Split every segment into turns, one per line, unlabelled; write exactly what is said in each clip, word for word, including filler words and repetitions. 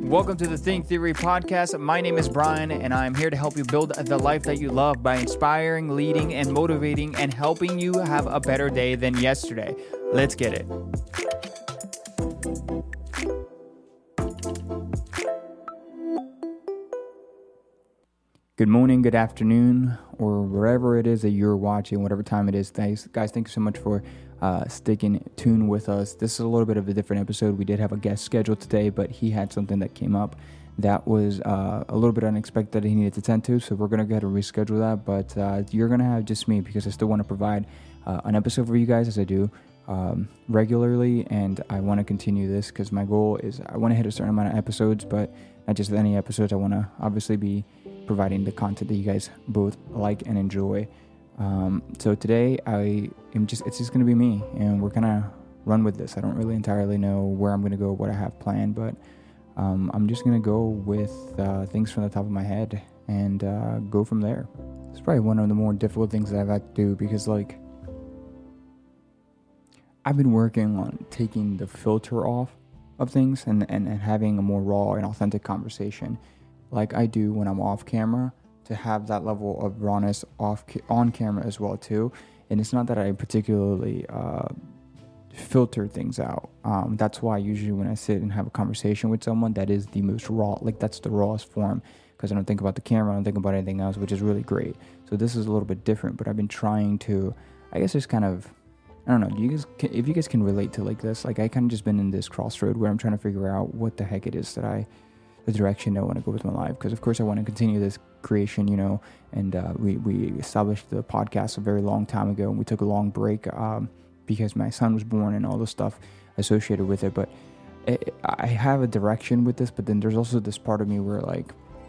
Welcome to the Think Theory Podcast. My name is Brian, and I'm here to help you build the life that you love by inspiring, leading, and motivating, and helping you have a better day than yesterday. Let's get it. Good morning, good afternoon, or wherever it is that you're watching, whatever time it is. Thanks, guys. Thank you so much for uh, sticking tuned with us. This is a little bit of a different episode. We did have a guest scheduled today, but he had something that came up that was uh, a little bit unexpected that he needed to tend to. So we're gonna go ahead and reschedule that. But uh, you're gonna have just me because I still want to provide uh, an episode for you guys as I do um, regularly, and I want to continue this because my goal is I want to hit a certain amount of episodes, but not just any episodes. I want to obviously be providing the content that you guys both like and enjoy. Um, so today I am just, it's just going to be me, and we're going to run with this. I don't really entirely know where I'm going to go, what I have planned, but um, I'm just going to go with uh, things from the top of my head and uh, go from there. It's probably one of the more difficult things that I've had to do because, like, I've been working on taking the filter off of things and, and, and having a more raw and authentic conversation like I do when I'm off camera, to have that level of rawness off ca- on camera as well too. And it's not that I particularly uh, filter things out. Um, that's why usually when I sit and have a conversation with someone, that is the most raw, like that's the rawest form, because I don't think about the camera, I don't think about anything else, which is really great. So this is a little bit different, but I've been trying to, I guess just kind of, I don't know, do you guys, can, if you guys can relate to like this, like I kind of just been in this crossroad where I'm trying to figure out what the heck it is that I, the direction I want to go with my life. Because of course I want to continue this creation, you know, and uh, we, we established the podcast a very long time ago, and we took a long break um, because my son was born and all the stuff associated with it. But it, I have a direction with this, but then there's also this part of me where like,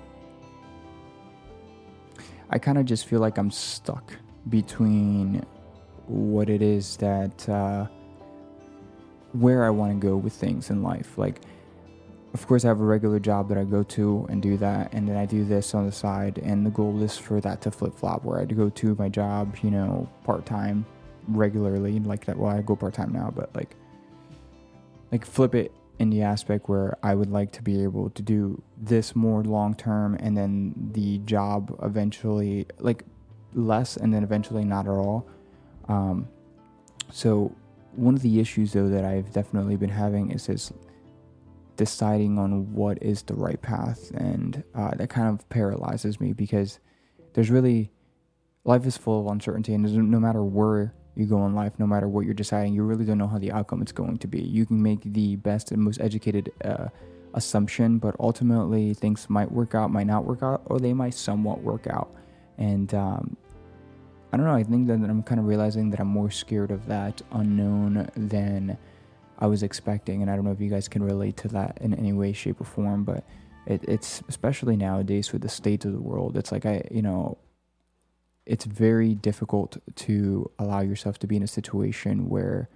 I kind of just feel like I'm stuck between what it is that, uh, where I want to go with things in life. Like, of course, I have a regular job that I go to and do that, and then I do this on the side, and the goal is for that to flip-flop, where I go to my job, you know, part-time, regularly, like that. Well, I go part-time now, but like, like flip it in the aspect where I would like to be able to do this more long-term, and then the job eventually, like, less, and then eventually not at all. Um, so one of the issues, though, that I've definitely been having is this deciding on what is the right path, and uh, that kind of paralyzes me because there's really, life is full of uncertainty, and no matter where you go in life, no matter what you're deciding, you really don't know how the outcome is going to be. You can make the best and most educated uh, assumption, but ultimately things might work out, might not work out, or they might somewhat work out. And um, I don't know, I think that I'm kind of realizing that I'm more scared of that unknown than I was expecting, and I don't know if you guys can relate to that in any way, shape, or form, but it, it's especially nowadays with the state of the world. It's like I, you know, it's very difficult to allow yourself to be in a situation where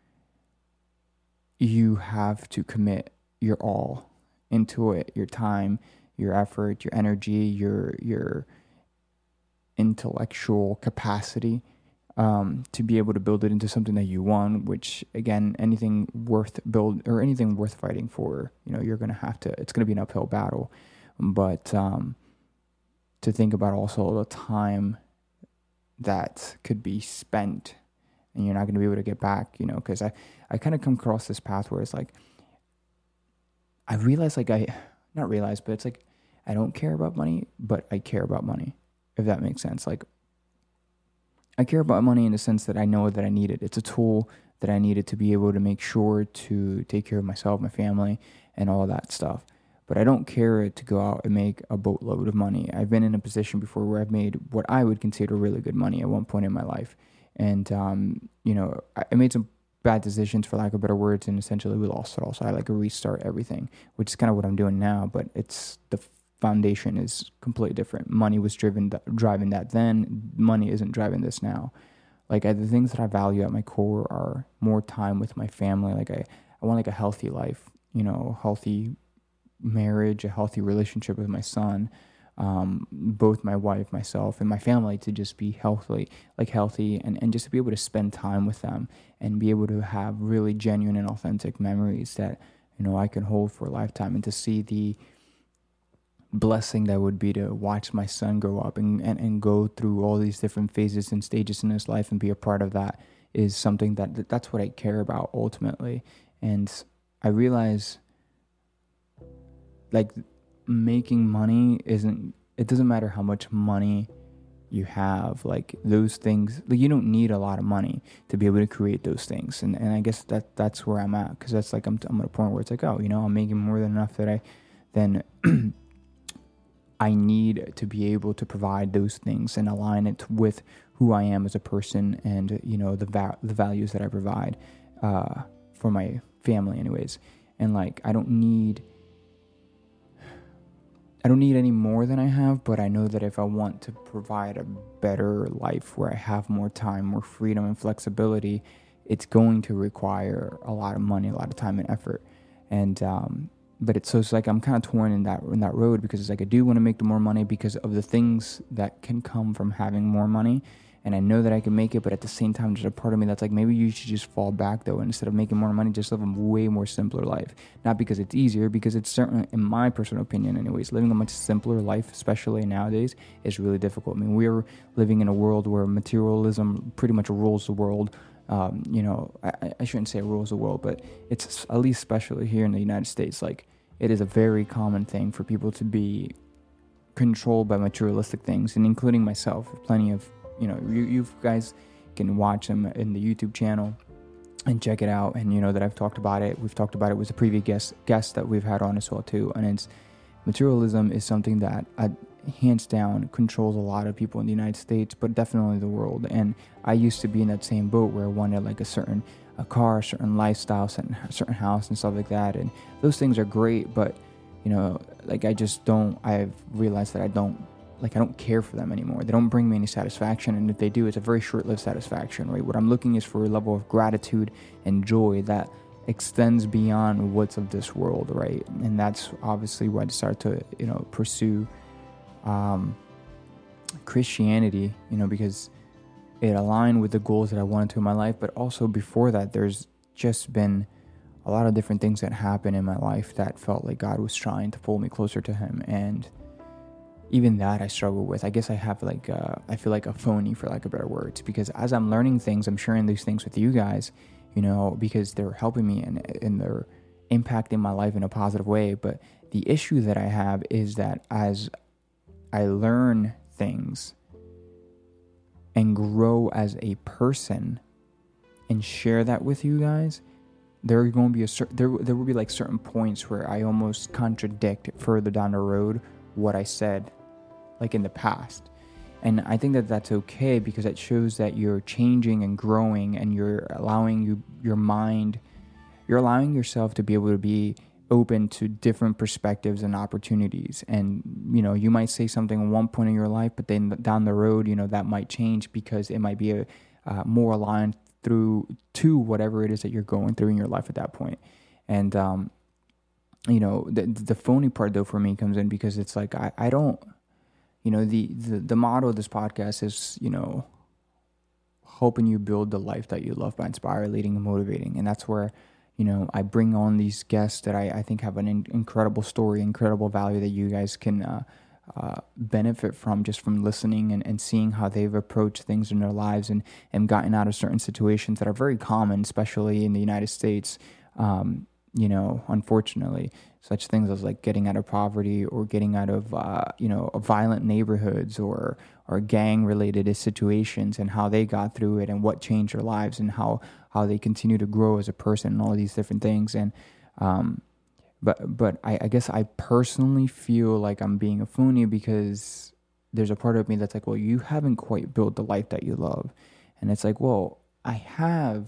you have to commit your all into it, your time, your effort, your energy, your your intellectual capacity. Um, to be able to build it into something that you want, which again, anything worth build or anything worth fighting for, you know, you're going to have to, it's going to be an uphill battle. But um, to think about also the time that could be spent and you're not going to be able to get back, you know, because I, I kind of come across this path where it's like, I realize like I, not realize, but it's like, I don't care about money, but I care about money, if that makes sense. Like, I care about money in the sense that I know that I need it. It's a tool that I needed to be able to make sure to take care of myself, my family, and all that stuff. But I don't care to go out and make a boatload of money. I've been in a position before where I've made what I would consider really good money at one point in my life. And, um, you know, I made some bad decisions, for lack of better words, and essentially we lost it all. So I like to restart everything, which is kind of what I'm doing now. But it's the foundation is completely different. Money was driven th- driving that then. Money isn't driving this now. Like I, the things that I value at my core are more time with my family. Like I, I want like a healthy life, you know, healthy marriage, a healthy relationship with my son, um, both my wife, myself, and my family to just be healthy, like healthy, and, and just to be able to spend time with them and be able to have really genuine and authentic memories that, you you know, I can hold for a lifetime, and to see the blessing that would be to watch my son grow up and, and, and go through all these different phases and stages in his life and be a part of that is something that that's what I care about ultimately. And I realize, like, making money isn't, it doesn't matter how much money you have, like those things, like you don't need a lot of money to be able to create those things. And and I guess that that's where I'm at, because that's like I'm I'm at a point where it's like, oh, you know, I'm making more than enough that I then I need to be able to provide those things and align it with who I am as a person, and you know the va- the values that I provide uh, for my family, anyways. And like I don't need. I don't need any more than I have, but I know that if I want to provide a better life where I have more time, more freedom and flexibility, it's going to require a lot of money, a lot of time and effort. And, um, but it's so it's like I'm kind of torn in that in that road, because it's like I do want to make the more money because of the things that can come from having more money. And I know that I can make it, but at the same time, there's a part of me that's like, maybe you should just fall back though, and instead of making more money, just live a way more simpler life. Not because it's easier, because it's certainly, in my personal opinion anyways, living a much simpler life, especially nowadays, is really difficult. I mean, we're living in a world where materialism pretty much rules the world. Um, you know, I, I shouldn't say it rules the world, but it's at least especially here in the United States, like it is a very common thing for people to be controlled by materialistic things, and including myself, plenty of You know, you, you guys can watch them in the YouTube channel and check it out. And you know that I've talked about it. We've talked about it with a previous guest guest that we've had on as well too. And it's materialism is something that uh, hands down controls a lot of people in the United States, but definitely the world. And I used to be in that same boat where I wanted like a certain a car, a certain lifestyle, certain certain house and stuff like that. And those things are great, but you know, like I just don't. I've realized that I don't. Like I don't care for them anymore. They don't bring me any satisfaction, and if they do, it's a very short-lived satisfaction, right? What I'm looking is for a level of gratitude and joy that extends beyond what's of this world, right? And that's obviously why I decided to, you know, pursue um, Christianity, you know, because it aligned with the goals that I wanted to in my life. But also before that, there's just been a lot of different things that happened in my life that felt like God was trying to pull me closer to Him, and even that I struggle with. I guess I have like, uh, I feel like a phony, for lack of better words, because as I'm learning things, I'm sharing these things with you guys, you know, because they're helping me and, and they're impacting my life in a positive way. But the issue that I have is that as I learn things and grow as a person and share that with you guys, there are going to be a certain, there, there will be like certain points where I almost contradict further down the road what I said like in the past. And I think that that's okay, because it shows that you're changing and growing, and you're allowing you your mind, you're allowing yourself to be able to be open to different perspectives and opportunities. And, you know, you might say something at one point in your life, but then down the road, you know, that might change because it might be a, uh, more aligned through to whatever it is that you're going through in your life at that point. And, um, you know, the the phony part though for me comes in because it's like, I, I don't, you know, the, the, the motto of this podcast is, you know, helping you build the life that you love by inspiring, leading, and motivating. And that's where, you know, I bring on these guests that I, I think have an in, incredible story, incredible value that you guys can uh, uh, benefit from just from listening and, and seeing how they've approached things in their lives and, and gotten out of certain situations that are very common, especially in the United States. Um, you know, unfortunately, such things as like getting out of poverty or getting out of, uh, you know, violent neighborhoods or, or gang related situations, and how they got through it and what changed their lives and how, how they continue to grow as a person and all these different things. And, um, but, but I, I guess I personally feel like I'm being a phony because there's a part of me that's like, well, you haven't quite built the life that you love. And it's like, well, I have,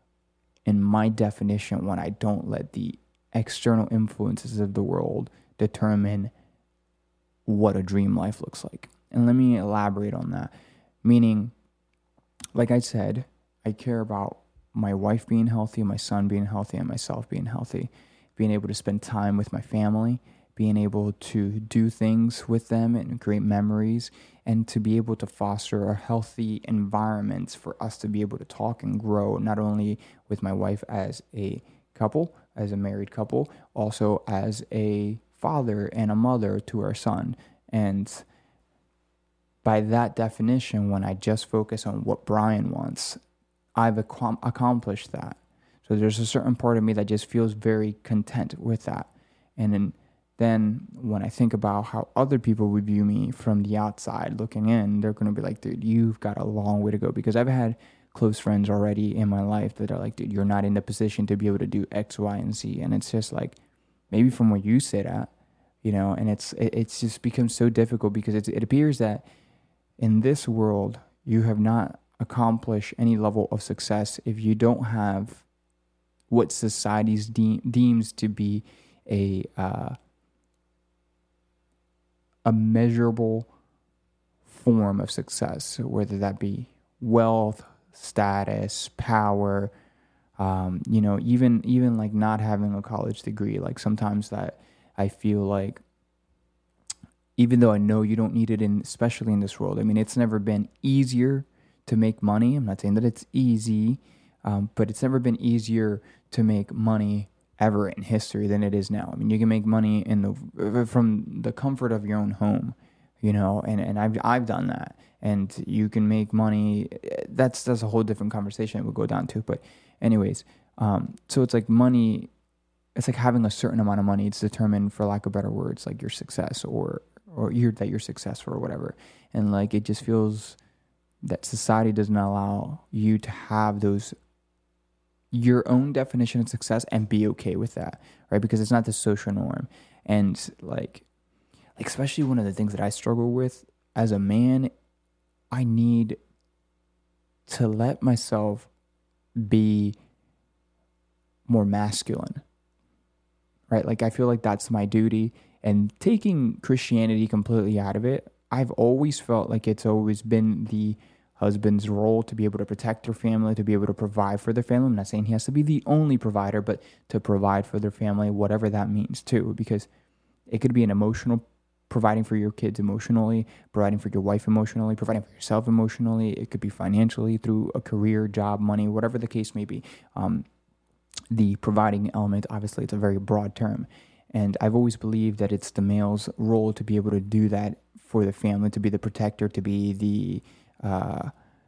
in my definition, when I don't let the external influences of the world determine what a dream life looks like. And let me elaborate on that. Meaning, like I said, I care about my wife being healthy, my son being healthy, and myself being healthy, being able to spend time with my family, being able to do things with them and create memories, and to be able to foster a healthy environment for us to be able to talk and grow, not only with my wife as a couple, as a married couple, also as a father and a mother to our son. And by that definition, when I just focus on what Brian wants, I've ac- accomplished that. So there's a certain part of me that just feels very content with that. And then, then when I think about how other people would view me from the outside looking in, they're going to be like, dude, you've got a long way to go. Because I've had close friends already in my life that are like, dude, you're not in the position to be able to do X, Y, and Z. And it's just like, maybe from where you sit at, you know, and it's it, it's just become so difficult because it's, it appears that in this world, you have not accomplished any level of success if you don't have what society de- deems to be a uh, a measurable form of success, whether that be wealth, status, power, um, you know, even even like not having a college degree. Like sometimes that I feel like, even though I know you don't need it in, especially in this world. I mean, it's never been easier to make money. I'm not saying that it's easy, um, but it's never been easier to make money ever in history than it is now. I mean, you can make money in the from the comfort of your own home, you know, and, and I've I've done that. And you can make money. That's that's a whole different conversation we'll go down to. But anyways, um, so it's like money. It's like having a certain amount of money. It's determined, for lack of better words, like your success or or you're, that you're successful or whatever. And like, it just feels that society doesn't allow you to have those, your own definition of success and be okay with that, right? Because it's not the social norm. And like, like especially one of the things that I struggle with as a man, I need to let myself be more masculine, right? Like, I feel like that's my duty. And taking Christianity completely out of it, I've always felt like it's always been the husband's role to be able to protect their family, to be able to provide for their family. I'm not saying he has to be the only provider, but to provide for their family, whatever that means too, because it could be an emotional, providing for your kids emotionally, providing for your wife emotionally, providing for yourself emotionally. It could be financially through a career, job, money, whatever the case may be. Um, the providing element, obviously, it's a very broad term. And I've always believed that it's the male's role to be able to do that for the family, to be the protector, to be the uh,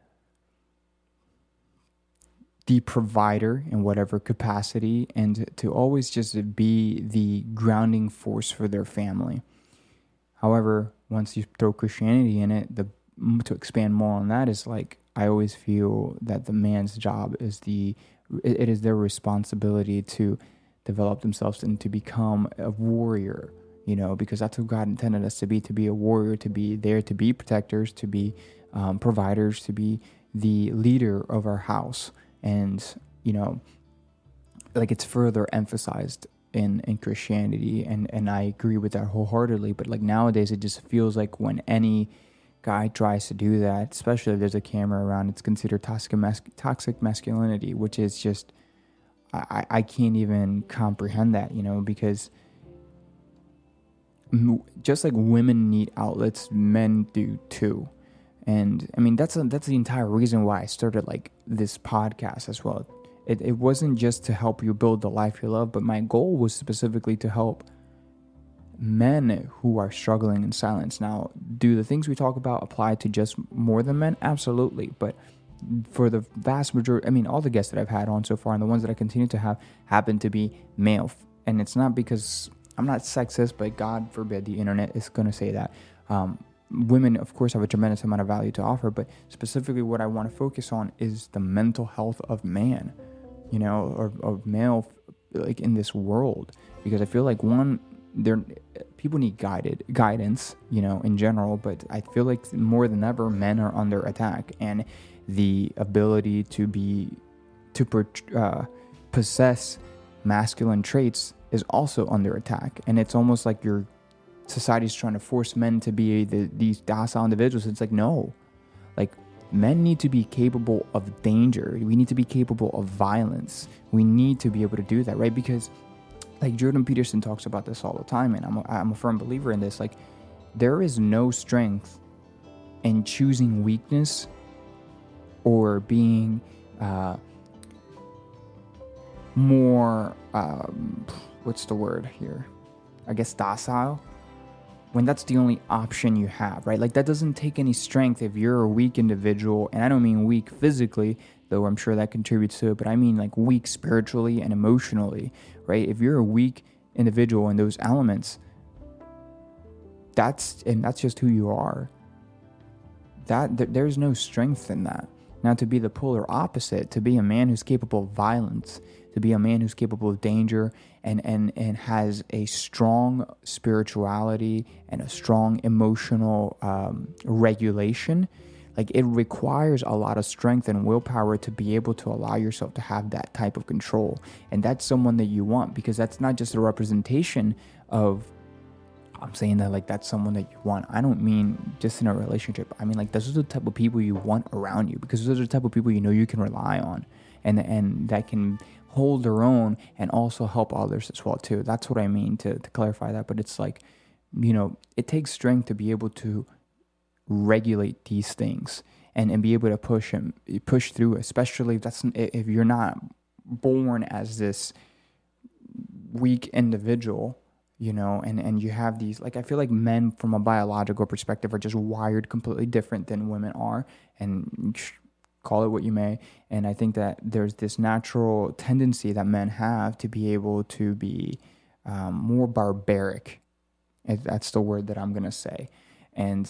the provider in whatever capacity, and to always just be the grounding force for their family. However, once you throw Christianity in it, the to expand more on that is like, I always feel that the man's job is the it is their responsibility to develop themselves and to become a warrior, you know, because that's who God intended us to be, to be a warrior, to be there, to be protectors, to be um, providers, to be the leader of our house. And, you know, like, it's further emphasized in, in Christianity, and, and I agree with that wholeheartedly. But like, nowadays, it just feels like when any guy tries to do that, especially if there's a camera around, it's considered toxic, mas- toxic masculinity, which is just, I, I can't even comprehend that, you know, because just like women need outlets, men do too. And I mean, that's a, that's the entire reason why I started like this podcast as well. It it wasn't just to help you build the life you love, but my goal was specifically to help men who are struggling in silence. Now, do the things we talk about apply to just more than men? Absolutely. But for the vast majority, I mean, all the guests that I've had on so far and the ones that I continue to have happen to be male. And it's not because I'm not sexist, but God forbid the internet is going to say that. Um, women, of course, have a tremendous amount of value to offer, but specifically what I want to focus on is the mental health of man, you know, or of male, like, in this world. Because I feel like, one, there people need guided guidance, you know, in general, but I feel like more than ever, men are under attack, and the ability to be to uh, possess masculine traits is also under attack. And it's almost like your society's trying to force men to be the, these docile individuals. It's like, no, like, men need to be capable of danger. We need to be capable of violence. We need to be able to do that, right? Because like Jordan Peterson talks about this all the time, and I'm a, I'm a firm believer in this. Like, there is no strength in choosing weakness or being uh, more, um, what's the word here? I guess docile, when that's the only option you have, right? Like, that doesn't take any strength if you're a weak individual. And I don't mean weak physically, though I'm sure that contributes to it, but I mean like weak spiritually and emotionally, right? If you're a weak individual in those elements, that's, and that's just who you are. That th- there's no strength in that. Now, to be the polar opposite, to be a man who's capable of violence, to be a man who's capable of danger and, and, and has a strong spirituality and a strong emotional um, regulation, like, it requires a lot of strength and willpower to be able to allow yourself to have that type of control. And that's someone that you want, because that's not just a representation of, I'm saying that like that's someone that you want. I don't mean just in a relationship. I mean, like, those are the type of people you want around you, because those are the type of people you know you can rely on, and and that can hold their own and also help others as well too. That's what I mean to, to clarify that. But it's like, you know, it takes strength to be able to regulate these things and, and be able to push and push through, especially if that's if you're not born as this weak individual. You know, and, and you have these, like, I feel like men from a biological perspective are just wired completely different than women are, and call it what you may. And I think that there's this natural tendency that men have to be able to be um, more barbaric. That's the word that I'm going to say. And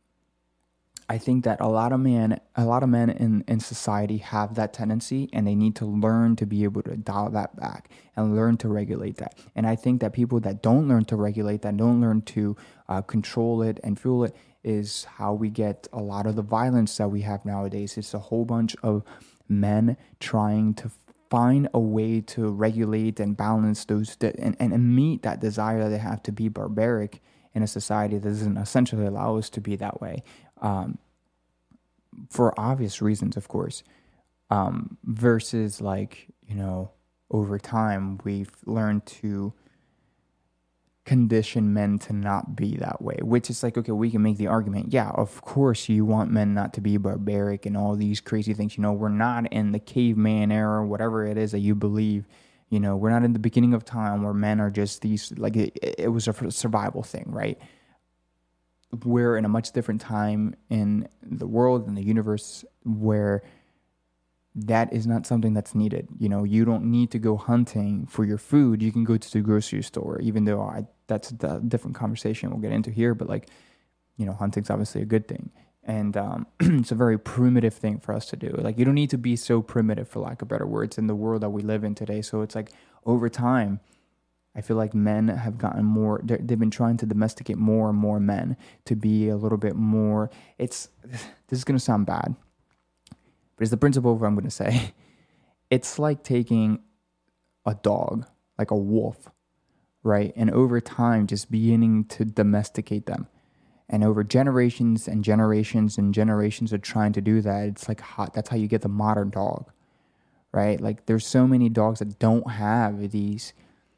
I think that a lot of men, a lot of men in, in society have that tendency, and they need to learn to be able to dial that back and learn to regulate that. And I think that people that don't learn to regulate that, don't learn to uh, control it and fuel it, is how we get a lot of the violence that we have nowadays. It's a whole bunch of men trying to find a way to regulate and balance those de- and, and, and meet that desire that they have to be barbaric in a society that doesn't essentially allow us to be that way. Um, for obvious reasons, of course, um, versus like, you know, over time, we've learned to condition men to not be that way, which is like, okay, we can make the argument. Yeah, of course you want men not to be barbaric and all these crazy things. You know, we're not in the caveman era, whatever it is that you believe. You know, we're not in the beginning of time where men are just these, like, it, it was a survival thing, right? We're in a much different time in the world and the universe where that is not something that's needed. You know, you don't need to go hunting for your food. You can go to the grocery store, even though I, that's a different conversation we'll get into here. But like, you know, hunting's obviously a good thing. And um, it's a very primitive thing for us to do. Like, you don't need to be so primitive, for lack of better words, in the world that we live in today. So it's like, over time, I feel like men have gotten more, they've been trying to domesticate more and more men to be a little bit more, it's, this is going to sound bad, but it's the principle of what I'm going to say. It's like taking a dog, like a wolf, right? And over time, just beginning to domesticate them. And over generations and generations and generations of trying to do that, it's like hot. That's how you get the modern dog, right? Like, there's so many dogs that don't have these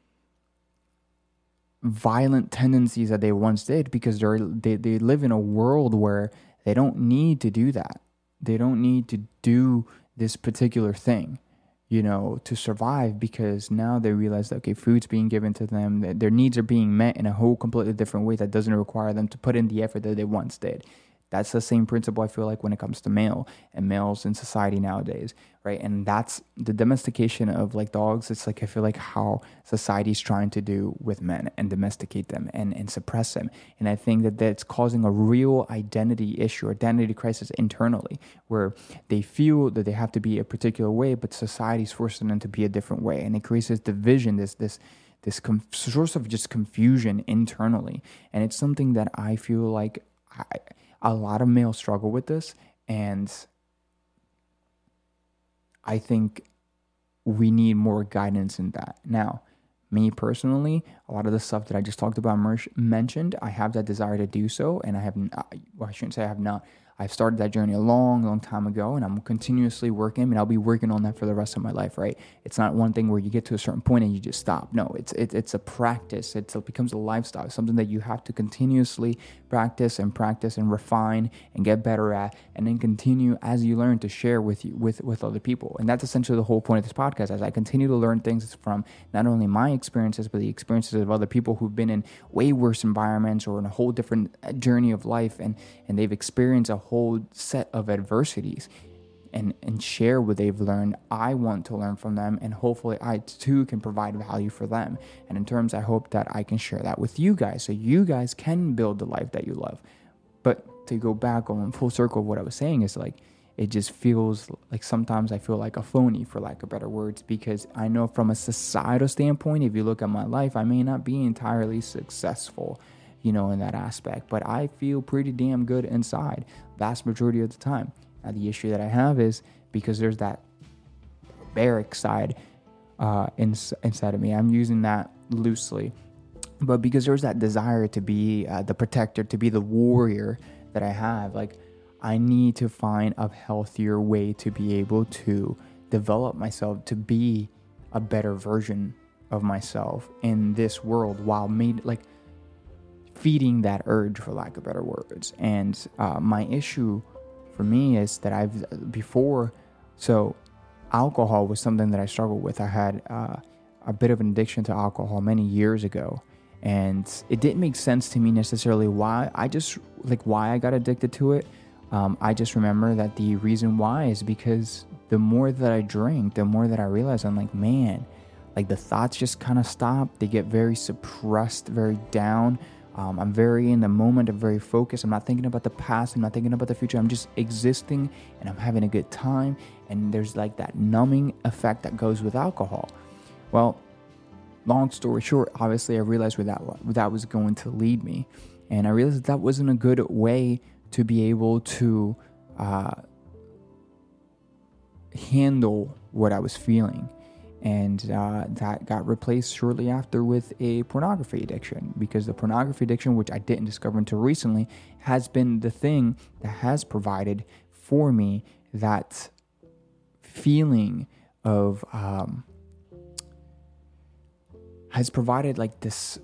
violent tendencies that they once did, because they're they, they live in a world where they don't need to do that. They don't need to do this particular thing, you know, to survive, because now they realize that, okay, food's being given to them, that their needs are being met in a whole completely different way that doesn't require them to put in the effort that they once did. That's the same principle, I feel like, when it comes to male and males in society nowadays, right? And that's the domestication of, like, dogs. It's like, I feel like how society's trying to do with men and domesticate them and, and suppress them. And I think that that's causing a real identity issue, identity crisis internally, where they feel that they have to be a particular way, but society's forcing them to be a different way. And it creates this division, this, this, this com- source of just confusion internally. And it's something that I feel like I... a lot of males struggle with this, and I think we need more guidance in that. Now, me personally, a lot of the stuff that I just talked about mentioned, I have that desire to do so, and I have not, well, I shouldn't say I have not. I started that journey a long, long time ago, and I'm continuously working. I mean, I'll be working on that for the rest of my life, right? It's not one thing where you get to a certain point and you just stop. No, it's it, it's a practice. It's, it becomes a lifestyle, something that you have to continuously practice and practice and refine and get better at, and then continue as you learn to share with you with with other people. And that's essentially the whole point of this podcast. As I continue to learn things from not only my experiences, but the experiences of other people who've been in way worse environments or in a whole different journey of life, and and they've experienced a whole set of adversities, and and share what they've learned. I want to learn from them, and hopefully I too can provide value for them. And in terms, I hope that I can share that with you guys, so you guys can build the life that you love. But to go back on full circle of what I was saying is like, it just feels like sometimes I feel like a phony, for lack of better words, because I know from a societal standpoint, if you look at my life, I may not be entirely successful, you know, in that aspect, but I feel pretty damn good inside vast majority of the time. Now, the issue that I have is because there's that barbaric side uh, in, inside of me. I'm using that loosely, but because there's that desire to be uh, the protector, to be the warrior that I have, like, I need to find a healthier way to be able to develop myself to be a better version of myself in this world, while made like feeding that urge, for lack of better words. And uh, my issue for me is that I've before, so alcohol was something that I struggled with. I had uh, a bit of an addiction to alcohol many years ago, and it didn't make sense to me necessarily why I just like why I got addicted to it. Um, I just remember that the reason why is because the more that I drink, the more that I realize I'm like, man, like the thoughts just kind of stop. They get very suppressed, very down. Um, I'm very in the moment. I'm very focused. I'm not thinking about the past. I'm not thinking about the future. I'm just existing, and I'm having a good time. And there's like that numbing effect that goes with alcohol. Well, long story short, obviously I realized where that, where that was going to lead me. And I realized that, that wasn't a good way to be able to uh, handle what I was feeling. And uh, that got replaced shortly after with a pornography addiction, because the pornography addiction, which I didn't discover until recently, has been the thing that has provided for me that feeling of, um, has provided like this,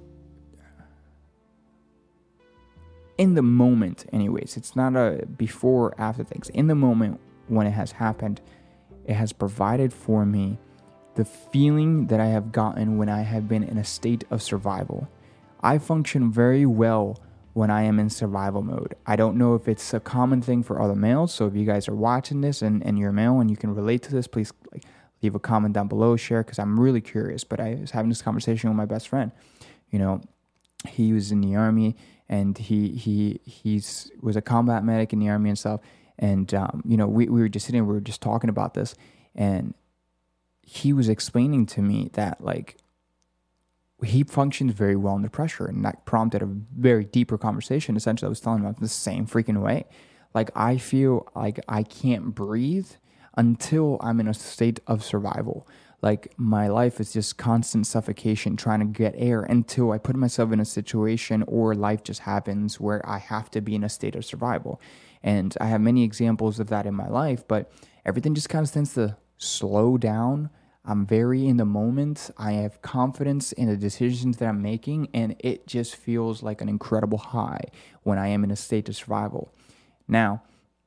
in the moment anyways, it's not a before or after things. In the moment when it has happened, it has provided for me the feeling that I have gotten when I have been in a state of survival. I function very well when I am in survival mode. I don't know if it's a common thing for other males, so if you guys are watching this and, and you're a male and you can relate to this, please like leave a comment down below, share, because I'm really curious. But I was having this conversation with my best friend. You know, he was in the army, and he he he's was a combat medic in the army and stuff. And um, you know, we, we were just sitting, we were just talking about this, and he was explaining to me that like he functions very well under pressure, and that prompted a very deeper conversation. Essentially, I was telling him about the same freaking way. Like, I feel like I can't breathe until I'm in a state of survival. Like, my life is just constant suffocation, trying to get air until I put myself in a situation or life just happens where I have to be in a state of survival. And I have many examples of that in my life, but everything just kind of tends to slow down. I'm very in the moment. I have confidence in the decisions that I'm making, and it just feels like an incredible high when I am in a state of survival. Now,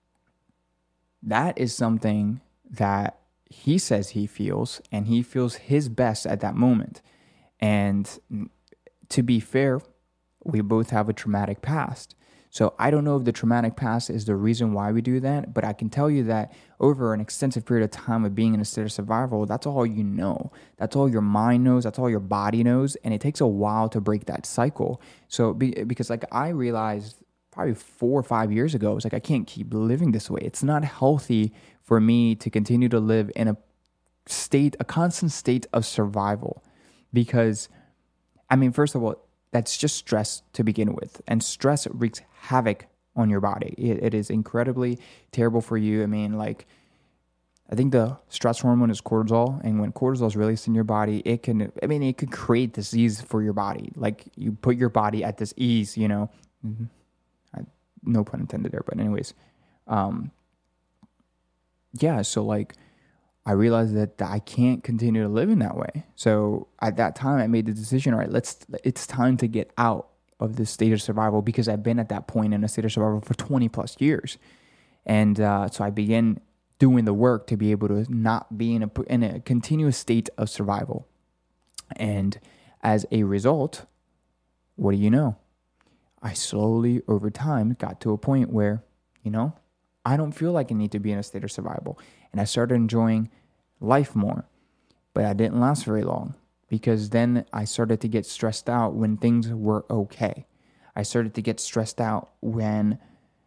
that is something that he says he feels, and he feels his best at that moment. And to be fair, we both have a traumatic past. So I don't know if the traumatic past is the reason why we do that, but I can tell you that over an extensive period of time of being in a state of survival, that's all you know. That's all your mind knows. That's all your body knows. And it takes a while to break that cycle. So be, because like I realized probably four or five years ago, I was like, I can't keep living this way. It's not healthy for me to continue to live in a state, a constant state of survival. Because, I mean, first of all, that's just stress to begin with. And stress wreaks havoc on your body. It, it is incredibly terrible for you. I mean, like, I think the stress hormone is cortisol. And when cortisol is released in your body, it can, I mean, it could create disease for your body. Like, you put your body at this ease, you know. Mm-hmm. I, no pun intended there, but anyways. Um, yeah, so like I realized that I can't continue to live in that way. So at that time, I made the decision, all right, let's, it's time to get out of this state of survival, because I've been at that point in a state of survival for twenty plus years. And uh, so I began doing the work to be able to not be in a, in a continuous state of survival. And as a result, what do you know? I slowly, over time, got to a point where, you know, I don't feel like I need to be in a state of survival. And I started enjoying life more. But I didn't last very long, because then I started to get stressed out when things were okay. I started to get stressed out when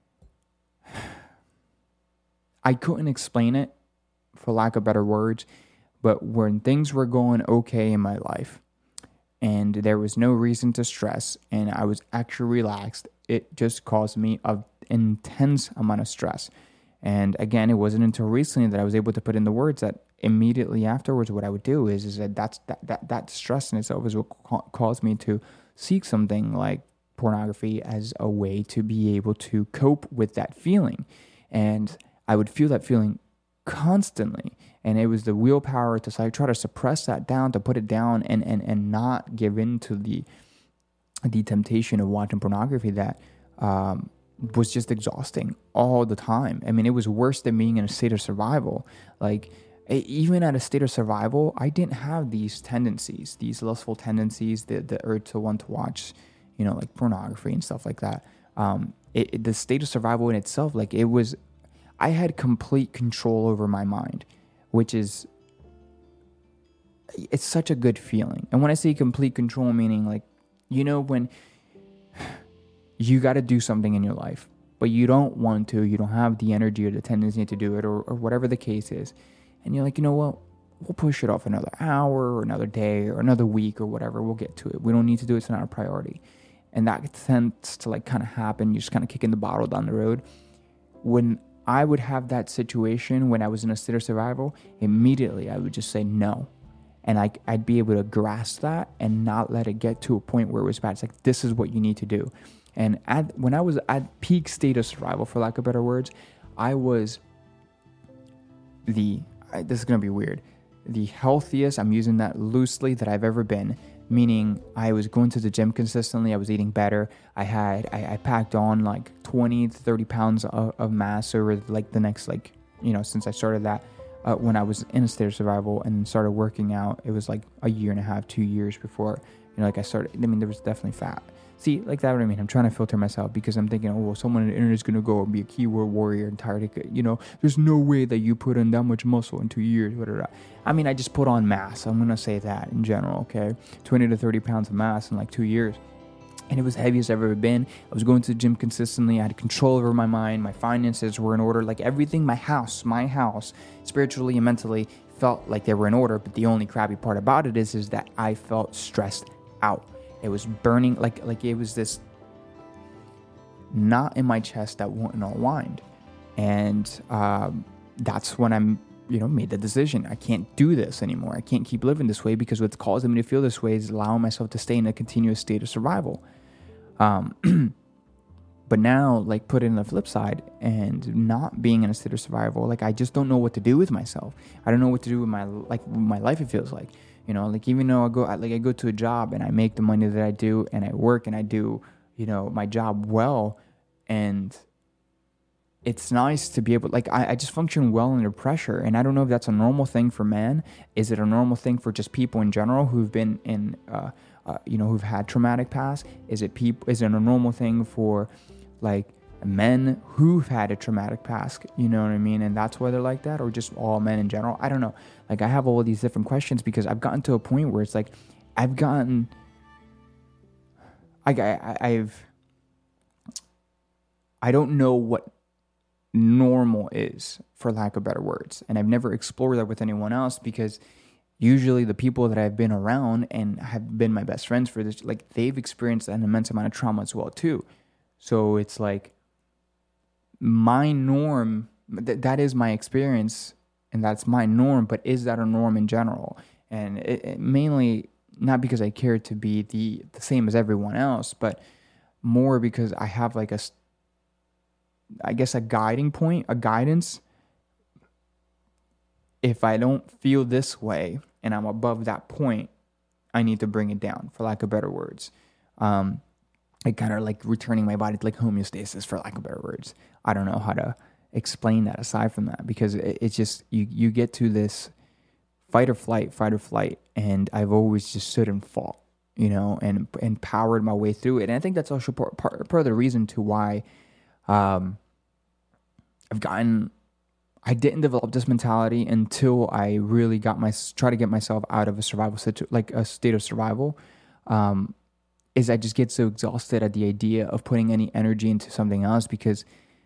I couldn't explain it, for lack of better words, but when things were going okay in my life and there was no reason to stress and I was actually relaxed, it just caused me an intense amount of stress. And again, it wasn't until recently that I was able to put in the words that immediately afterwards what I would do is, is that that's, that, that, that stress in itself is what ca- caused me to seek something like pornography as a way to be able to cope with that feeling. And I would feel that feeling constantly. And it was the willpower to like, try to suppress that down, to put it down and, and, and not give in to the, the temptation of watching pornography that um, was just exhausting all the time. I mean, it was worse than being in a state of survival. Like, even at a state of survival, I didn't have these tendencies, these lustful tendencies, the, the urge to want to watch, you know, like pornography and stuff like that. Um, it, it, the state of survival in itself, like it was, I had complete control over my mind, which is, it's such a good feeling. And when I say complete control, meaning like, you know, when you got to do something in your life, but you don't want to, you don't have the energy or the tendency to do it, or, or whatever the case is. And you're like, you know what, we'll push it off another hour or another day or another week or whatever. We'll get to it. We don't need to do it. It's not a priority. And that tends to like kind of happen. You're just kind of kicking the bottle down the road. When I would have that situation, when I was in a state of survival, immediately I would just say no. And I, I'd be able to grasp that and not let it get to a point where it was bad. It's like, this is what you need to do. And at, when I was at peak state of survival, for lack of better words, I was the, I, this is going to be weird, the healthiest, I'm using that loosely, that I've ever been. Meaning I was going to the gym consistently. I was eating better. I had, I, I packed on like twenty to thirty pounds of, of mass over like the next, like, you know, since I started that uh, when I was in a state of survival and started working out. It was like a year and a half, two years before, you know, like I started, I mean, there was definitely fat. See, like that what I mean. I'm trying to filter myself because I'm thinking, oh, well, someone on the internet is going to go and be a keyboard warrior and tired of, you know, there's no way that you put on that much muscle in two years. Blah, blah, blah. I mean, I just put on mass. I'm going to say that in general, okay? twenty to thirty pounds of mass in like two years. And it was the heaviest I've ever been. I was going to the gym consistently. I had control over my mind. My finances were in order. Like everything, my house, my house, spiritually and mentally felt like they were in order. But the only crappy part about it is, is that I felt stressed out. It was burning, like like it was this knot in my chest that wouldn't unwind. And um, that's when I'm, you know, made the decision. I can't do this anymore. I can't keep living this way, because what's causing me to feel this way is allowing myself to stay in a continuous state of survival. Um, but now, like, put it in the flip side and not being in a state of survival, like, I just don't know what to do with myself. I don't know what to do with my, like, my life, it feels like. You know, like, even though I go, like, I go to a job and I make the money that I do and I work and I do, you know, my job well, and it's nice to be able, like, I, I just function well under pressure. And I don't know if that's a normal thing for men. Is it a normal thing for just people in general who've been in, uh, uh, you know, who've had traumatic past? Is it people, is it a normal thing for, like, men who've had a traumatic past, you know what I mean? And that's why they're like that, or just all men in general? I don't know. Like, I have all of these different questions because I've gotten to a point where it's like, I've gotten, I, I, I've, I don't know what normal is, for lack of better words. And I've never explored that with anyone else, because usually the people that I've been around and have been my best friends for this, like, they've experienced an immense amount of trauma as well too. So it's like, my norm, th- that is my experience, and that's my norm, but is that a norm in general? And it, it mainly, not because I care to be the, the same as everyone else, but more because I have like a, I guess, a guiding point, a guidance. If I don't feel this way and I'm above that point, I need to bring it down, for lack of better words. Um, I kind of like returning my body to like homeostasis, for lack of better words. I don't know how to explain that aside from that, because it, it's just, you, you get to this fight or flight, fight or flight. And I've always just stood and fought, you know, and, and powered my way through it. And I think that's also part, part, part of the reason to why um, I've gotten, I didn't develop this mentality until I really got my, try to get myself out of a survival situation, like a state of survival. Um, is I just get so exhausted at the idea of putting any energy into something else, because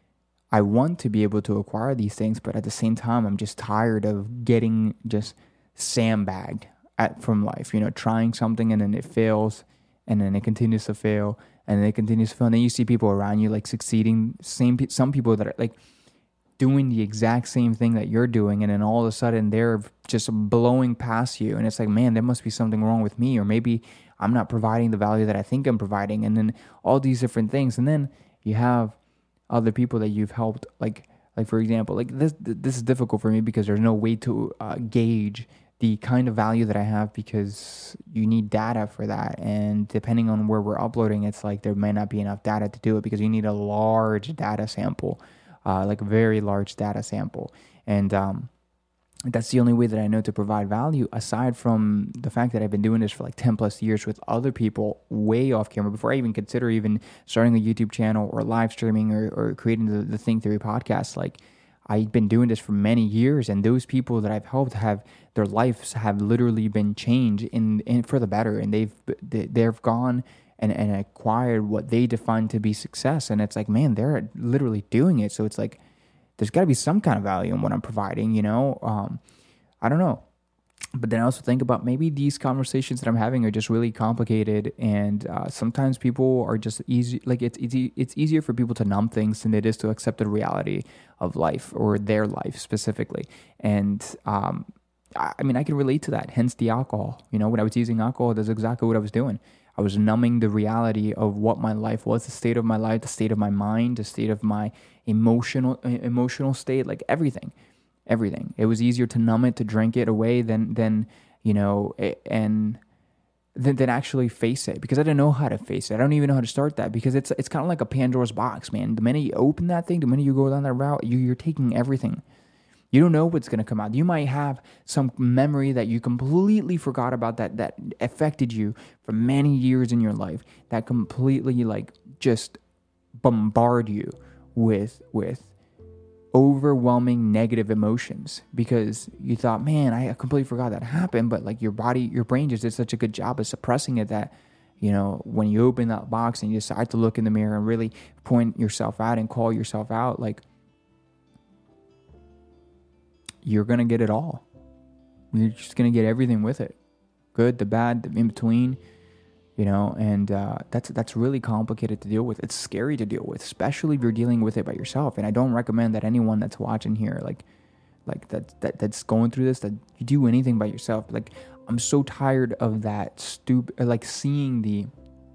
I want to be able to acquire these things, but at the same time, I'm just tired of getting just sandbagged at from life, you know, trying something and then it fails, and then it continues to fail, and then it continues to fail. And then you see people around you like succeeding, same some people that are like doing the exact same thing that you're doing, and then all of a sudden they're just blowing past you, and it's like, man, there must be something wrong with me, or maybe I'm not providing the value that I think I'm providing, and then all these different things. And then you have other people that you've helped, like, like for example, like this, this is difficult for me because there's no way to uh, gauge the kind of value that I have, because you need data for that. And depending on where we're uploading, it's like there may not be enough data to do it, because you need a large data sample, uh, like a very large data sample. And, um, that's the only way that I know to provide value, aside from the fact that I've been doing this for like ten plus years with other people way off camera, before I even consider even starting a YouTube channel or live streaming or, or creating the, the Think Theory podcast. Like, I've been doing this for many years, and those people that I've helped have, their lives have literally been changed in, in for the better, and they've they've gone and, and acquired what they define to be success. And it's like, man, they're literally doing it. So it's like, there's got to be some kind of value in what I'm providing, you know? Um, I don't know. But then I also think about maybe these conversations that I'm having are just really complicated, and uh, sometimes people are just easy. Like it's easy, it's easier for people to numb things than it is to accept the reality of life, or their life specifically. And um, I, I mean, I can relate to that. Hence the alcohol. You know, when I was using alcohol, that's exactly what I was doing. I was numbing the reality of what my life was, the state of my life, the state of my mind, the state of my emotional emotional state, like everything. Everything. It was easier to numb it, to drink it away than, than you know, and than, than actually face it, because I didn't know how to face it. I don't even know how to start that, because it's it's kind of like a Pandora's box, man. The minute you open that thing, the minute you go down that route, you, you're taking everything. You don't know what's going to come out. You might have some memory that you completely forgot about that that affected you for many years in your life, that completely like just bombard you with with overwhelming negative emotions, because you thought, man, I completely forgot that happened. But like your body, your brain just did such a good job of suppressing it that, you know, when you open that box and you decide to look in the mirror and really point yourself out and call yourself out, like, you're going to get it all. You're just going to get everything with it. Good, the bad, the in between, you know, and uh, that's that's really complicated to deal with. It's scary to deal with, especially if you're dealing with it by yourself. And I don't recommend that anyone that's watching here, like, like that, that that's going through this, that you do anything by yourself. Like, I'm so tired of that stupid, like seeing the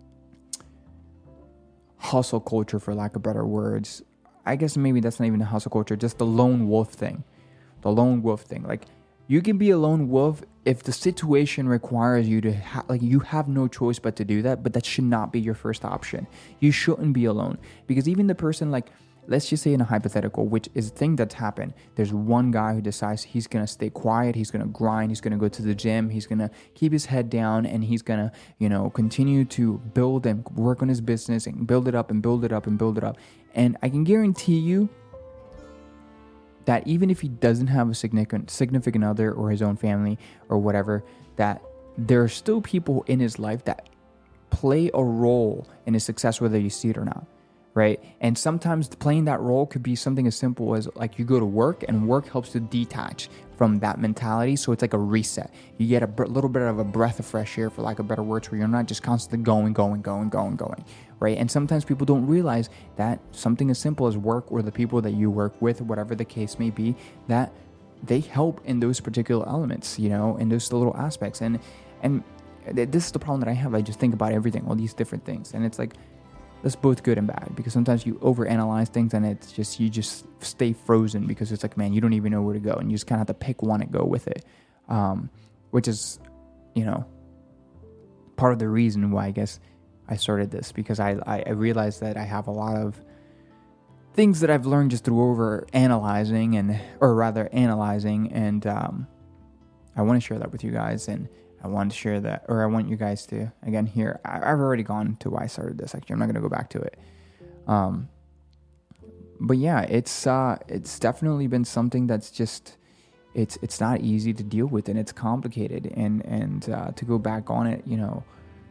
hustle culture, for lack of better words. I guess maybe that's not even a hustle culture, just the lone wolf thing. The lone wolf thing. Like, you can be a lone wolf if the situation requires you to, ha- like, you have no choice but to do that, but that should not be your first option. You shouldn't be alone, because even the person, like, let's just say in a hypothetical, which is a thing that's happened, there's one guy who decides he's going to stay quiet, he's going to grind, he's going to go to the gym, he's going to keep his head down, and he's going to, you know, continue to build and work on his business and build it up and build it up and build it up. And I can guarantee you that even if he doesn't have a significant significant other or his own family or whatever, that there are still people in his life that play a role in his success, whether you see it or not, right? And sometimes playing that role could be something as simple as, like, you go to work, and work helps to detach from that mentality, so it's like a reset. You get a b- little bit of a breath of fresh air, for lack of better words, where you're not just constantly going, going, going, going, going, right? And sometimes people don't realize that something as simple as work, or the people that you work with, whatever the case may be, that they help in those particular elements, you know, in those little aspects. And and this is the problem that I have. I just think about everything, all these different things, and it's like, that's both good and bad, because sometimes you overanalyze things and it's just, you just stay frozen because it's like, man, you don't even know where to go, and you just kind of have to pick one and go with it. Um, which is, you know, part of the reason why I guess I started this, because I, I, I realized that I have a lot of things that I've learned just through over analyzing and, or rather analyzing. And, um, I want to share that with you guys, and I want to share that, or I want you guys to, again, hear. I've already gone to why I started this. Actually, I'm not going to go back to it. Um, but yeah, it's, uh, it's definitely been something that's just, it's, it's not easy to deal with, and it's complicated. And, and, uh, to go back on it, you know,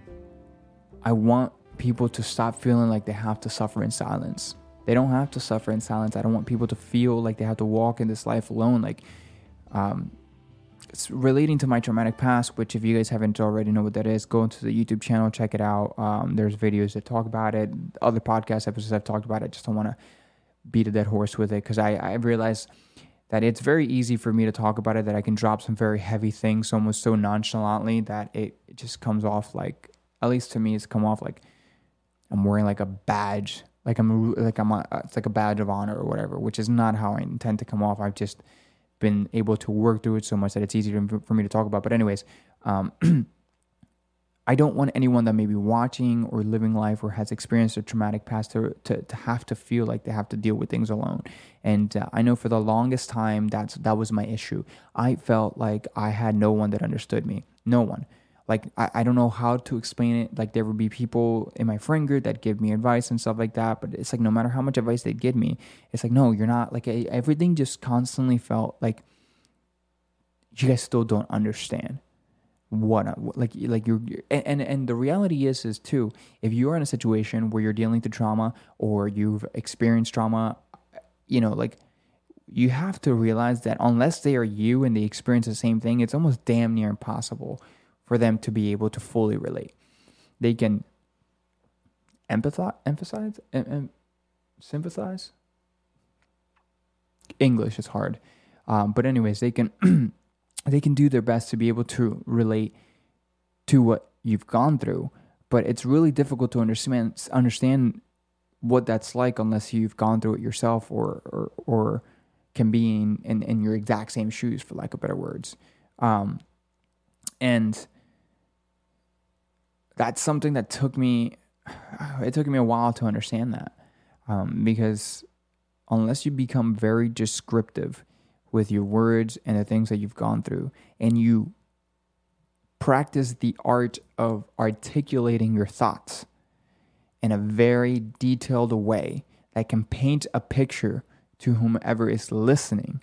I want people to stop feeling like they have to suffer in silence. They don't have to suffer in silence. I don't want people to feel like they have to walk in this life alone. Like, um, it's relating to my traumatic past, which if you guys haven't already know what that is, go into the YouTube channel, check it out. Um, there's videos that talk about it. Other podcast episodes I've talked about it. Just don't want to beat a dead horse with it, because I, I realized that it's very easy for me to talk about it, that I can drop some very heavy things almost so nonchalantly that it, it just comes off like, at least to me, it's come off like I'm wearing like a badge, like I'm like I'm a, it's like a badge of honor or whatever, which is not how I intend to come off. I've just been able to work through it so much that it's easier for me to talk about. But anyways, um, I don't want anyone that may be watching or living life or has experienced a traumatic past to to, to have to feel like they have to deal with things alone. And uh, I know for the longest time that's that was my issue. I felt like I had no one that understood me. No one. Like, I, I don't know how to explain it. Like, there would be people in my friend group that give me advice and stuff like that. But it's like, no matter how much advice they give me, it's like, no, you're not. Like, I, everything just constantly felt like you guys still don't understand what, like, like you're, and, and, and the reality is, is too, if you're in a situation where you're dealing with trauma or you've experienced trauma, you know, like, you have to realize that unless they are you and they experience the same thing, it's almost damn near impossible for them to be able to fully relate. They can empathize, emphasize, em, em, sympathize. English is hard, um, but anyways, they can they can do their best to be able to relate to what you've gone through. But it's really difficult to understand understand what that's like unless you've gone through it yourself, or or, or can be in, in in your exact same shoes, for lack of better words. Um, and that's something that took me, it took me a while to understand that, um, because unless you become very descriptive with your words and the things that you've gone through, and you practice the art of articulating your thoughts in a very detailed way that can paint a picture to whomever is listening,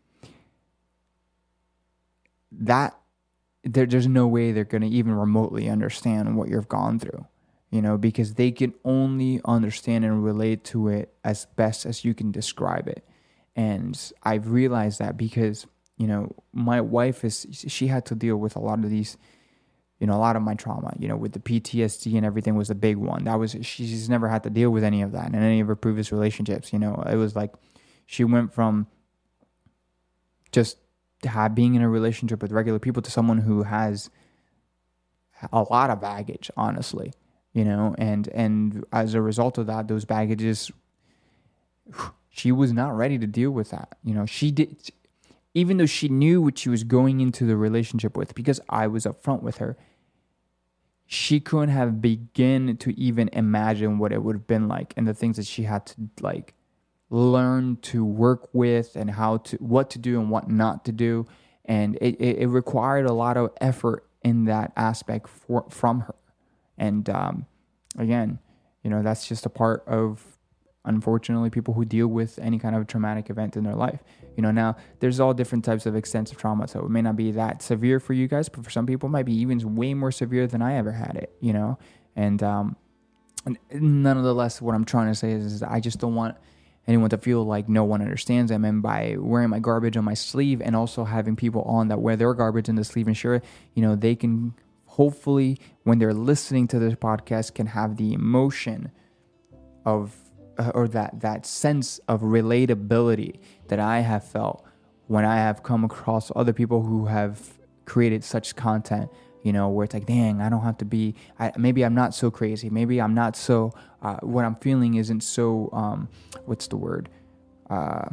that There, there's no way they're going to even remotely understand what you've gone through, you know, because they can only understand and relate to it as best as you can describe it. And I've realized that because, you know, my wife is, she had to deal with a lot of these, you know, a lot of my trauma, you know, with the P T S D and everything was a big one. That was, she's never had to deal with any of that in any of her previous relationships. You know, it was like, she went from just have being in a relationship with regular people to someone who has a lot of baggage, honestly, you know, and, and as a result of that, those baggages, she was not ready to deal with that. You know, she did, even though she knew what she was going into the relationship with, because I was upfront with her, she couldn't have begun to even imagine what it would have been like and the things that she had to like learn to work with and how to, what to do and what not to do. And it, it, it required a lot of effort in that aspect for, from her. And um, again, you know, that's just a part of, unfortunately, people who deal with any kind of traumatic event in their life. You know, now there's all different types of extensive trauma, so it may not be that severe for you guys, but for some people it might be even way more severe than I ever had it, you know. And um, nonetheless, what I'm trying to say is, is I just don't want anyone to feel like no one understands them. And by wearing my garbage on my sleeve and also having people on that wear their garbage in the sleeve and share it, you know, they can hopefully, when they're listening to this podcast, can have the emotion of uh, or that that sense of relatability that I have felt when I have come across other people who have created such content, you know, where it's like, dang, I don't have to be, I, maybe I'm not so crazy. Maybe I'm not so, uh, what I'm feeling isn't so, um, what's the word? Uh,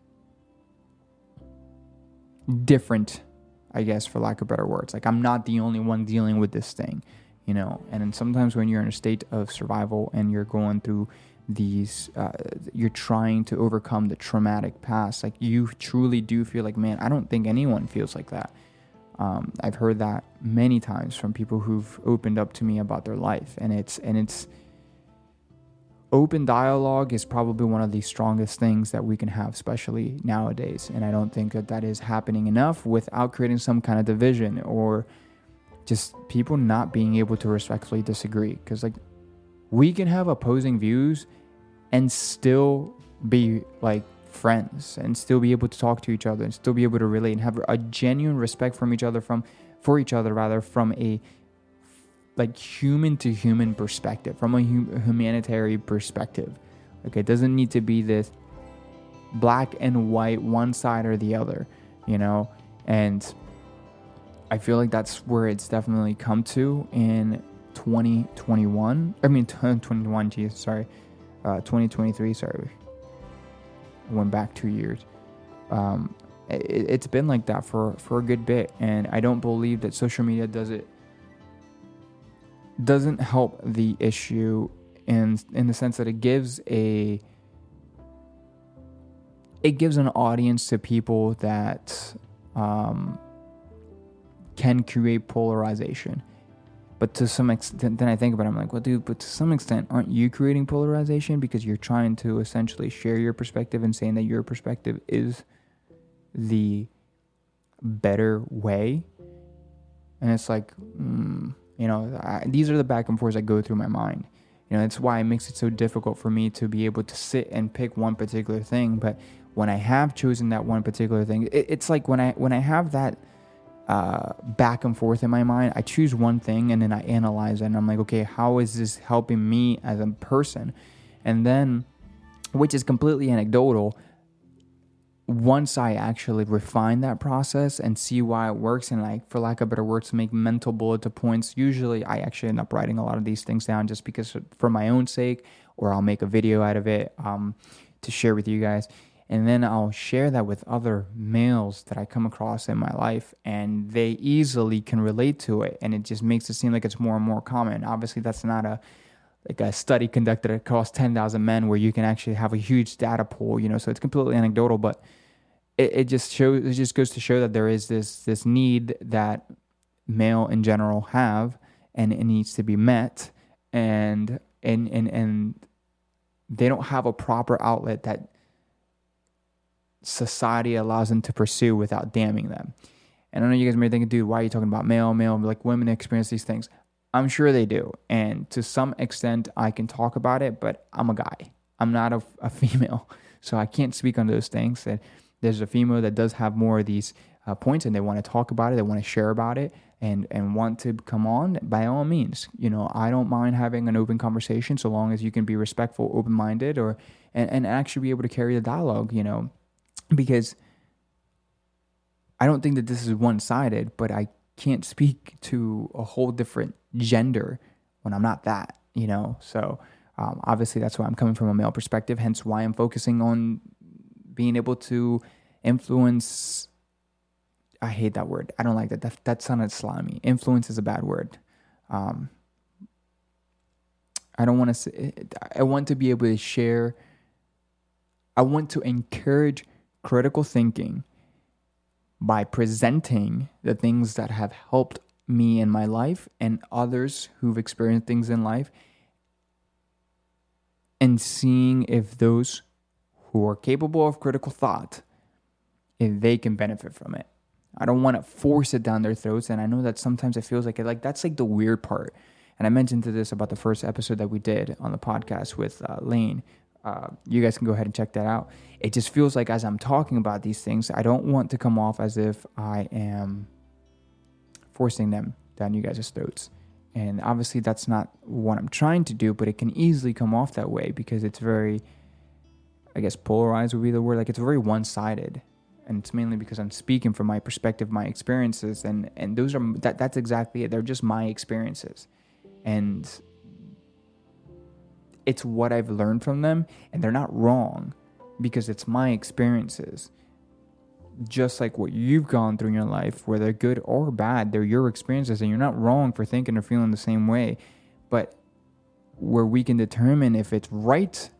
different, I guess, for lack of better words. Like, I'm not the only one dealing with this thing, you know. And then sometimes when you're in a state of survival and you're going through these, uh, you're trying to overcome the traumatic past, like, you truly do feel like, man, I don't think anyone feels like that. Um, I've heard that many times from people who've opened up to me about their life, and it's and it's open dialogue is probably one of the strongest things that we can have, especially nowadays. And I don't think that that is happening enough without creating some kind of division or just people not being able to respectfully disagree. Because, like, we can have opposing views and still be like friends and still be able to talk to each other and still be able to relate and have a genuine respect from each other from for each other rather from a like human to human perspective, from a hum- humanitarian perspective. Like, it doesn't need to be this black and white, one side or the other, you know. And I feel like that's where it's definitely come to in twenty twenty-one. I mean, twenty twenty-one, geez, sorry. Uh, twenty twenty-three, sorry. I went back two years. Um, it, it's been like that for, for a good bit. And I don't believe that social media does it, doesn't help the issue in, in the sense that it gives a, it gives an audience to people that um, can create polarization. But to some extent, then I think about it, I'm like, well, dude, but to some extent, aren't you creating polarization because you're trying to essentially share your perspective and saying that your perspective is the better way? And it's like, mm, you know, I, these are the back and forths that go through my mind. You know, that's why it makes it so difficult for me to be able to sit and pick one particular thing. But when I have chosen that one particular thing, it, it's like when I when I have that Uh, back and forth in my mind, I choose one thing and then I analyze it and I'm like, okay, how is this helping me as a person? And then, which is completely anecdotal, once I actually refine that process and see why it works and, like, for lack of better words, make mental bullet points, usually I actually end up writing a lot of these things down just because for my own sake, or I'll make a video out of it um, to share with you guys. And then I'll share that with other males that I come across in my life, and they easily can relate to it. And it just makes it seem like it's more and more common. Obviously, that's not a like a study conducted across ten thousand men where you can actually have a huge data pool, you know. So it's completely anecdotal, but it, it just shows. It just goes to show that there is this this need that male in general have, and it needs to be met. And and and and they don't have a proper outlet that society allows them to pursue without damning them. And I know you guys may be thinking, dude, why are you talking about male, male, like women experience these things? I'm sure they do. And to some extent I can talk about it, but I'm a guy. I'm not a, a female. So I can't speak on those things. And there's a female that does have more of these uh, points and they want to talk about it. They want to share about it and, and want to come on, by all means. You know, I don't mind having an open conversation so long as you can be respectful, open-minded, or and, and actually be able to carry the dialogue, you know. Because I don't think that this is one-sided, but I can't speak to a whole different gender when I'm not that, you know? So um, obviously that's why I'm coming from a male perspective, hence why I'm focusing on being able to influence. I hate that word. I don't like that. That, that sounded slimy. Influence is a bad word. Um, I don't want to say, I want to be able to share. I want to encourage critical thinking by presenting the things that have helped me in my life and others who've experienced things in life, and seeing if those who are capable of critical thought, if they can benefit from it. I don't want to force it down their throats. And I know that sometimes it feels like it, like that's like the weird part. And I mentioned to this about the first episode that we did on the podcast with uh, Lane. Uh, you guys can go ahead and check that out. It just feels like as I'm talking about these things, I don't want to come off as if I am forcing them down you guys' throats. And obviously that's not what I'm trying to do, but it can easily come off that way because it's very, I guess polarized would be the word. Like it's very one-sided. and it's mainly because I'm speaking from my perspective, my experiences, and and those are that that's exactly it. They're just my experiences, and it's what I've learned from them, and they're not wrong because it's my experiences. Just like what you've gone through in your life, whether good or bad, they're your experiences, and you're not wrong for thinking or feeling the same way. But where we can determine if it's right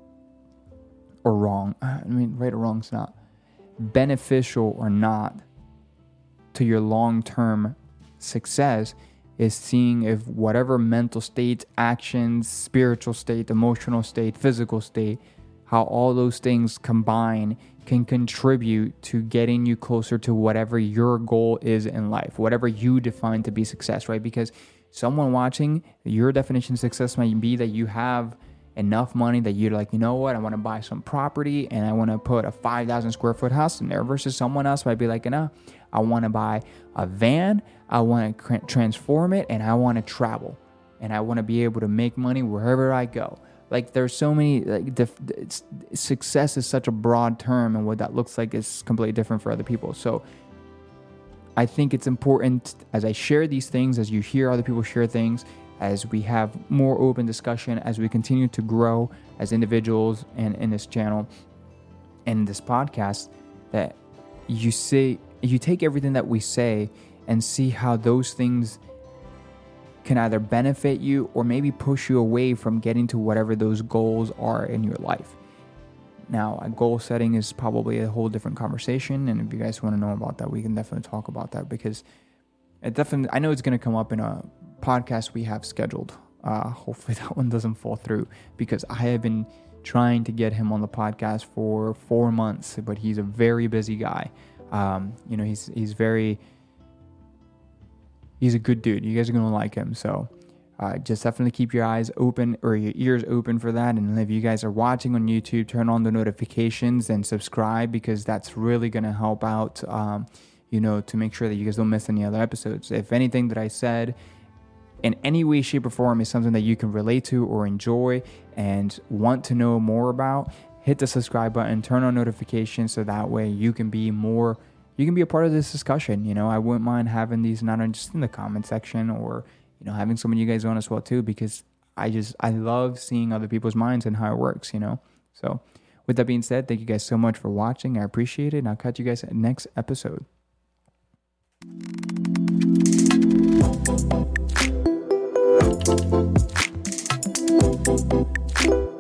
or wrong, I mean, right or wrong is not beneficial or not to your long-term success, is seeing if whatever mental state, actions, spiritual state, emotional state, physical state, how all those things combine can contribute to getting you closer to whatever your goal is in life, whatever you define to be success, right? Because someone watching, your definition of success might be that you have enough money that you're like, you know what, I want to buy some property and I want to put a five thousand square foot house in there, versus someone else might be like, no, I want to buy a van, I want to transform it, and I want to travel, and I want to be able to make money wherever I go. Like, there's so many, like, def- success is such a broad term, and what that looks like is completely different for other people. So I think it's important, as I share these things, as you hear other people share things, as we have more open discussion, as we continue to grow as individuals and in this channel and this podcast, that you say, you take everything that we say and see how those things can either benefit you or maybe push you away from getting to whatever those goals are in your life. Now, a goal setting is probably a whole different conversation, and if you guys want to know about that, we can definitely talk about that, because it definitely, I know it's going to come up in a podcast we have scheduled. Uh, hopefully that one doesn't fall through, because I have been trying to get him on the podcast for four months, but he's a very busy guy. Um, you know, he's he's very, he's a good dude. You guys are going to like him. So uh, just definitely keep your eyes open, or your ears open for that. And if you guys are watching on YouTube, turn on the notifications and subscribe, because that's really going to help out, um, you know, to make sure that you guys don't miss any other episodes. If anything that I said in any way, shape, or form is something that you can relate to or enjoy and want to know more about, hit the subscribe button, turn on notifications, so that way you can be more, you can be a part of this discussion. You know, I wouldn't mind having these not just in the comment section, or, you know, having some of you guys on as well too, because I just, I love seeing other people's minds and how it works, you know. So with that being said, thank you guys so much for watching. I appreciate it, and I'll catch you guys at the next episode. Thank you.